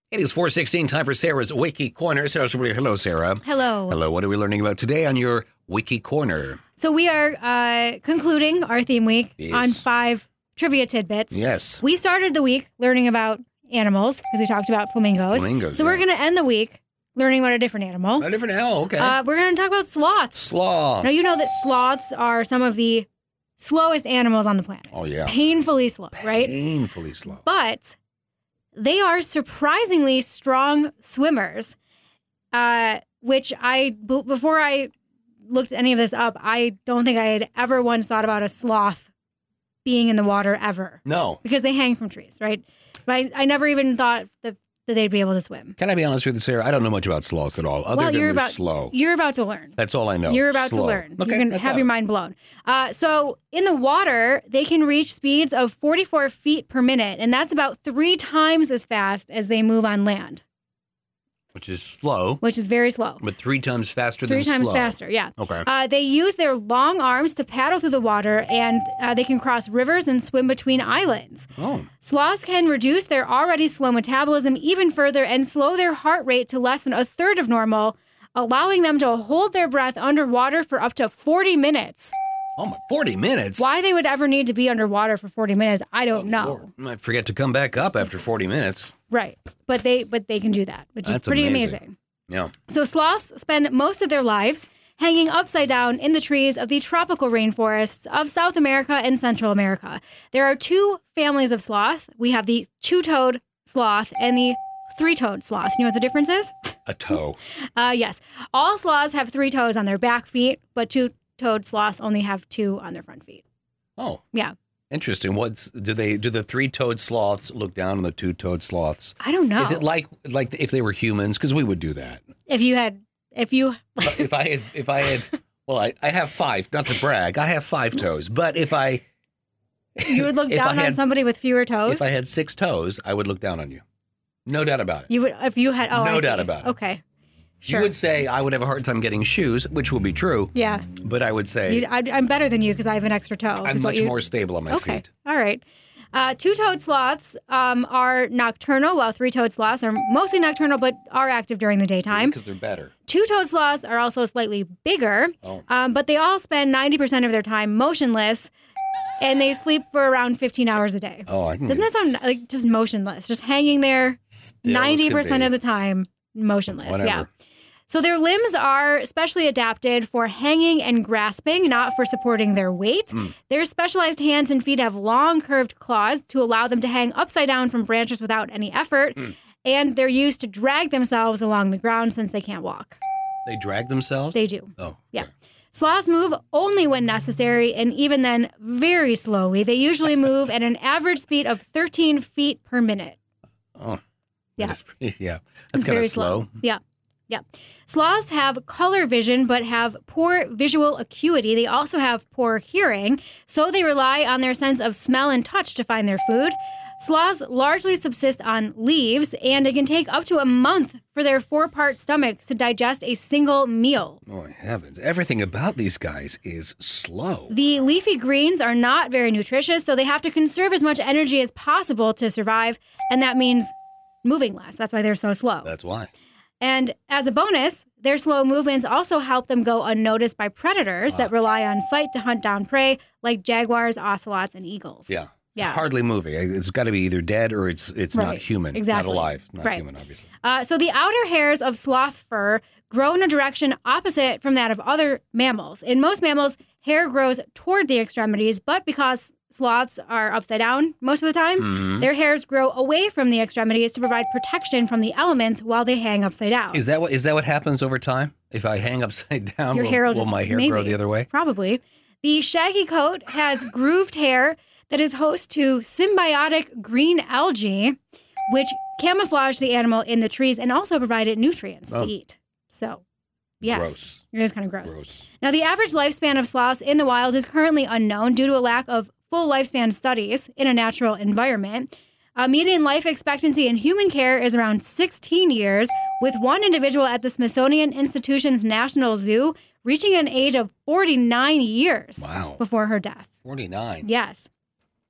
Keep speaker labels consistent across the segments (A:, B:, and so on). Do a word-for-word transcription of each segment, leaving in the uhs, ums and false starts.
A: It is four sixteen, time for Sarah's Wiki Corner. Sarah's Hello, Sarah.
B: Hello.
A: Hello. What are we learning about today on your Wiki Corner?
B: So we are uh, concluding our theme week
A: Yes.
B: on five trivia tidbits.
A: Yes.
B: We started the week learning about animals because we talked about flamingos.
A: Flamingos,
B: so we're
A: yeah.
B: going to end the week learning about a different animal.
A: A different hell, okay.
B: Uh, we're going to talk about sloths.
A: Sloths.
B: Now, you know that sloths are some of the slowest animals on the planet.
A: Oh, yeah.
B: Painfully slow, right?
A: Painfully slow.
B: But they are surprisingly strong swimmers, uh, which I, b- before I looked any of this up, I don't think I had ever once thought about a sloth being in the water ever.
A: No.
B: Because they hang from trees, right? But I, I never even thought that, that they'd be able to swim.
A: Can I be honest with you, Sarah? I don't know much about sloths at all, other
B: well,
A: than
B: you're
A: they're
B: about,
A: slow.
B: You're about to learn.
A: That's all I know.
B: You're about
A: Slow.
B: to learn.
A: Okay,
B: You're going to
A: that's
B: have
A: all.
B: your mind blown. Uh, so in the water, they can reach speeds of forty-four feet per minute, and that's about three times as fast as they move on land,
A: Which is slow,
B: which is very slow.
A: but three times faster
B: Three
A: than
B: times
A: slow.
B: faster, yeah.
A: Okay.
B: Uh, they use their long arms to paddle through the water, and uh, they can cross rivers and swim between islands.
A: Oh.
B: Sloths can reduce their already slow metabolism even further and slow their heart rate to less than a third of normal, allowing them to hold their breath underwater for up to forty minutes.
A: Oh, my, forty minutes?
B: Why they would ever need to be underwater for forty minutes, I don't
A: Oh,
B: know.
A: Lord. I might forget to come back up after forty minutes.
B: Right. But they but they can do that, which
A: That's
B: is pretty
A: amazing.
B: amazing.
A: Yeah.
B: So sloths spend most of their lives hanging upside down in the trees of the tropical rainforests of South America and Central America. There are two families of sloth. We have the two-toed sloth and the three-toed sloth. You know what the difference is?
A: A toe.
B: Uh, yes. All sloths have three toes on their back feet, but two-toed sloths only have two on their front feet.
A: Oh.
B: Yeah.
A: Interesting. What's do they do the three-toed sloths look down on the two-toed sloths?
B: I don't know.
A: Is it like like if they were humans? Because we would do that.
B: If you had, if you,
A: But if I had, if I had, well, I, I have five. Not to brag, I have five toes. But if I,
B: you would look
A: if
B: down
A: I
B: on
A: had-
B: somebody with fewer toes.
A: if I had six toes, I would look down on you. No doubt about it.
B: You would, if you had, oh,
A: No
B: I
A: doubt
B: see.
A: about it.
B: Okay. Sure.
A: You would say I would have a hard time getting shoes, which will be true.
B: Yeah.
A: But I would say
B: You, I, I'm better than you because I have an extra toe.
A: I'm
B: is what
A: much
B: you-
A: more stable on my
B: Okay.
A: feet.
B: All right. Uh, two-toed sloths um, are nocturnal, while three-toed sloths are mostly nocturnal but are active during the daytime.
A: Because they're better.
B: Two-toed sloths are also slightly bigger,
A: Oh.
B: um, but they all spend ninety percent of their time motionless, and they sleep for around fifteen hours a day.
A: Oh, I can
B: Doesn't that sound like just motionless? Just hanging there
A: Still as
B: ninety
A: can
B: percent
A: be.
B: of the time, motionless.
A: Whatever.
B: Yeah. So their limbs are specially adapted for hanging and grasping, not for supporting their weight.
A: Mm.
B: Their specialized hands and feet have long curved claws to allow them to hang upside down from branches without any effort.
A: Mm.
B: And they're used to drag themselves along the ground since they can't walk.
A: They drag themselves?
B: They do.
A: Oh.
B: Yeah.
A: okay.
B: Sloths move only when necessary, and even then, very slowly. They usually move at an average speed of thirteen feet per minute.
A: Oh.
B: Yeah.
A: That's pretty, yeah.
B: It's
A: That's kind
B: very
A: of slow.
B: Yeah. Yeah. Sloths have color vision but have poor visual acuity. They also have poor hearing, so they rely on their sense of smell and touch to find their food. Sloths largely subsist on leaves, and it can take up to a month for their four-part stomachs to digest a single meal.
A: Oh, heavens. Everything about these guys is slow.
B: The leafy greens are not very nutritious, so they have to conserve as much energy as possible to survive, and that means moving less. That's why they're so slow.
A: That's why.
B: And as a bonus, their slow movements also help them go unnoticed by predators that rely on sight to hunt down prey, like jaguars, ocelots, and eagles.
A: Yeah.
B: Yeah.
A: It's hardly moving. It's got to be either dead or it's it's not
B: Right.
A: human.
B: Exactly.
A: Not alive. Not
B: Right.
A: human, obviously.
B: Uh, so the outer hairs of sloth fur grow in a direction opposite from that of other mammals. In most mammals, hair grows toward the extremities, but because sloths are upside down most of the time,
A: Mhm.
B: their hairs grow away from the extremities to provide protection from the elements while they hang upside down.
A: Is that what is that what happens over time? If I hang upside down,
B: Your
A: will,
B: hair will
A: will
B: just-
A: my hair grow
B: maybe.
A: the other way?
B: Probably. The shaggy coat has grooved hair that is host to symbiotic green algae, which camouflage the animal in the trees and also provide it nutrients
A: Oh.
B: to eat. So, yes,
A: Gross.
B: it is kind of gross.
A: Gross.
B: Now, the average lifespan of sloths in the wild is currently unknown due to a lack of full lifespan studies in a natural environment. Uh, median life expectancy in human care is around sixteen years, with one individual at the Smithsonian Institution's National Zoo reaching an age of forty-nine years
A: Wow.
B: before her death.
A: forty-nine.
B: Yes.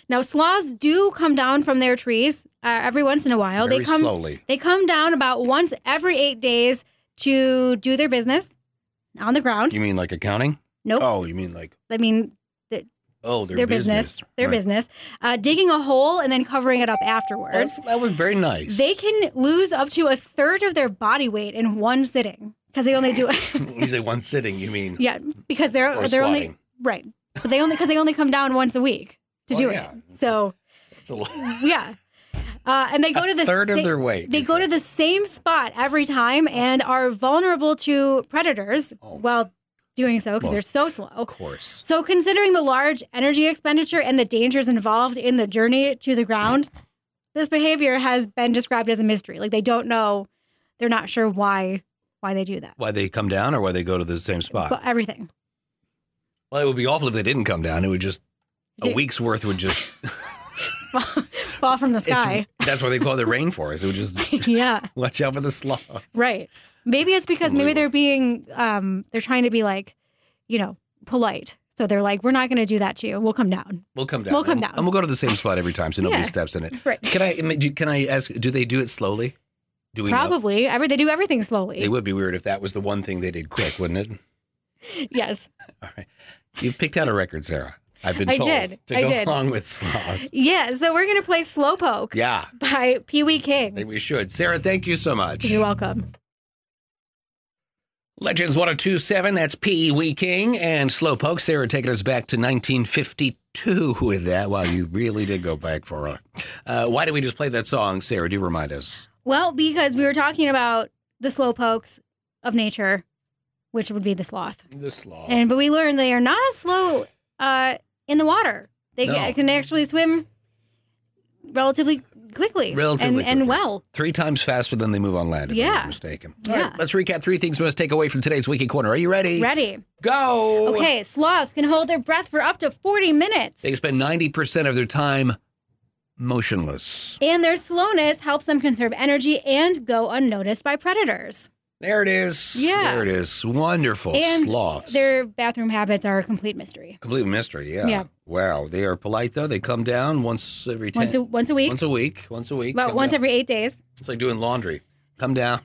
B: Now, sloths do come down from their trees uh, every once in a while.
A: Very
B: they come
A: slowly.
B: They come down about once every eight days to do their business on the ground.
A: You mean like accounting?
B: Nope.
A: Oh, you mean like
B: I mean, the,
A: oh, their,
B: their
A: business.
B: business. Their
A: Right.
B: business. Uh, digging a hole and then covering it up afterwards.
A: That's, that was very nice.
B: They can lose up to a third of their body weight in one sitting because they only do it.
A: When you say one sitting, you mean
B: Yeah, because they're
A: Or
B: they're only
A: squatting.
B: right, but they only because they only come down once a week to
A: Oh,
B: do
A: yeah.
B: it. So
A: it's a, lot-
B: yeah, uh, and they go
A: a
B: to the
A: third
B: sa-
A: of their weight.
B: They
A: you
B: go
A: said.
B: to the same spot every time and are vulnerable to predators while doing so because
A: Well,
B: they're so slow.
A: Of course.
B: So, considering the large energy expenditure and the dangers involved in the journey to the ground, this behavior has been described as a mystery. Like they don't know, they're not sure why why they do that.
A: Why they come down or why they go to the same spot?
B: But everything.
A: Well, it would be awful if they didn't come down. It would just a
B: Did-
A: week's worth would just.
B: Fall from the
A: it's-
B: sky.
A: That's why they call it the rainforest. It would just
B: Yeah,
A: watch out for the sloths.
B: right. Maybe it's because maybe they're being, um, they're trying to be like, you know, polite. So they're like, we're not going to do that to you. We'll come down.
A: We'll come down.
B: We'll come
A: and,
B: down.
A: and we'll go to the same spot every time, so nobody
B: Yeah.
A: steps in it.
B: Right.
A: Can I? I mean, do- Can I ask? Do they do it slowly? Do we know?
B: Probably. Every, they do everything slowly.
A: It would be weird if that was the one thing they did quick, wouldn't it?
B: Yes.
A: All right. You picked out a record, Sarah. I've been
B: I
A: told
B: did.
A: to
B: I
A: go
B: did.
A: along with sloths.
B: Yeah. So we're going to play Slowpoke
A: Yeah,
B: by Pee Wee
A: I
B: King.
A: think we should. Sarah, thank you so much.
B: You're welcome.
A: Legends one oh two point seven, that's Pee Wee King and Slowpoke. Sarah taking us back to nineteen fifty-two with that. Wow, you really did go back for a... Uh, why did we just play that song, Sarah? Do remind us.
B: Well, because we were talking about the slowpokes of nature, which would be the sloth.
A: The sloth.
B: And but we learned they are not as slow uh, in the water. They
A: No.
B: ca- can actually swim relatively quickly,
A: Relatively
B: and, and
A: quickly.
B: well.
A: Three times faster than they move on land, if I'm
B: Yeah.
A: not mistaken. All
B: Yeah.
A: right, let's recap three things we must take away from today's Wiki Corner. Are you ready?
B: Ready?
A: Go!
B: Okay, sloths can hold their breath for up to forty minutes.
A: They spend ninety percent of their time motionless.
B: And their slowness helps them conserve energy and go unnoticed by predators.
A: There it is.
B: Yeah.
A: There it is. Wonderful.
B: And
A: Sloths.
B: their bathroom habits are a complete mystery.
A: Complete mystery, yeah.
B: Yeah.
A: Wow. They are polite, though. They come down once every ten.
B: Once a, once a week,
A: Once a week. Once a week.
B: about
A: Come
B: once
A: down.
B: every eight days.
A: It's like doing laundry. Come down,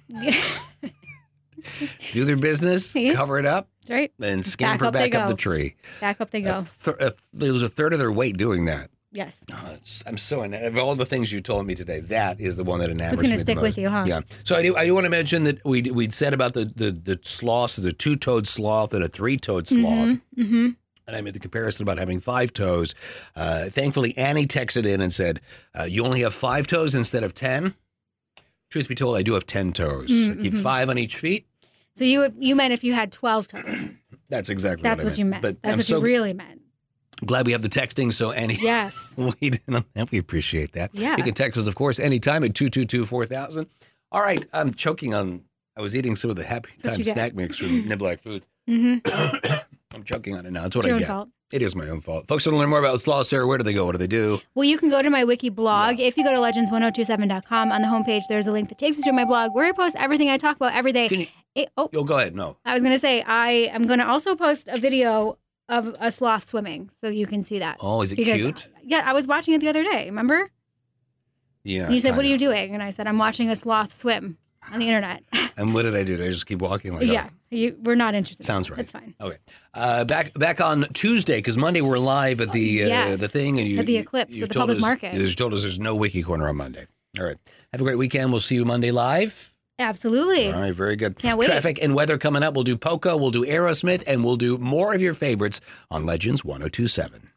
A: do their business,
B: Yeah.
A: cover it up,
B: That's right.
A: and
B: Back
A: scamper
B: up they
A: back up
B: go.
A: the tree.
B: Back up they
A: A
B: go.
A: thir- a- They lose a third of their weight doing that.
B: Yes.
A: Oh, it's, I'm so en- of all the things you told me today, that is the one that enamors
B: gonna
A: me the
B: stick
A: most.
B: with you, huh?
A: Yeah. So I do. I do want to mention that we we'd said about the the the sloths, the two-toed sloth and a three-toed sloth.
B: Mm-hmm.
A: And I made the comparison about having five toes. Uh, thankfully, Annie texted in and said, uh, "You only have five toes instead of ten." Truth be told, I do have ten toes.
B: Mm-hmm.
A: I keep five on each feet.
B: So you would, you meant if you had twelve toes.
A: That's exactly
B: That's
A: what I
B: what you meant.
A: But
B: That's
A: I'm
B: what
A: so
B: you really meant.
A: glad we have the texting. So Annie,
B: Yes.
A: we didn't- we appreciate that.
B: Yeah.
A: You can text us, of course, anytime at two two two, four thousand. All right, I'm choking on. I was eating some of the Happy
B: what
A: Time
B: you get.
A: snack mix from Niblack Foods.
B: Mm-hmm.
A: I'm choking on it now. That's what
B: It's your
A: I
B: own
A: get.
B: fault.
A: It is my own fault. Folks want to learn more about sloths, Sarah, where do they go? What do they do?
B: Well, you can go to my wiki blog. If you go to legends one oh two seven dot com, on the homepage, there's a link that takes you to my blog where I post everything I talk about every day.
A: Can you-
B: It- oh,
A: You'll go ahead. No.
B: I was going to say, I am going to also post a video of a sloth swimming so you can see that.
A: Oh, is it
B: Because-
A: cute?
B: Yeah, I was watching it the other day, remember?
A: Yeah.
B: And you said, what are
A: kinda.
B: you doing? And I said, I'm watching a sloth swim on the internet.
A: And what did I do? Did I just keep walking like
B: yeah, you, we're not interested.
A: Sounds right.
B: That's fine.
A: Okay. Uh, back back on Tuesday, because Monday we're live at the uh,
B: Yes.
A: the thing. and you
B: At the Eclipse,
A: you've
B: at the
A: told
B: public
A: us-
B: market.
A: You told us there's no Wiki Corner on Monday. All right. Have a great weekend. We'll see you Monday live.
B: Absolutely.
A: All right. Very good.
B: Can't wait.
A: Traffic and weather coming up. We'll do Poco. We'll do Aerosmith. And we'll do more of your favorites on Legends one oh two point seven.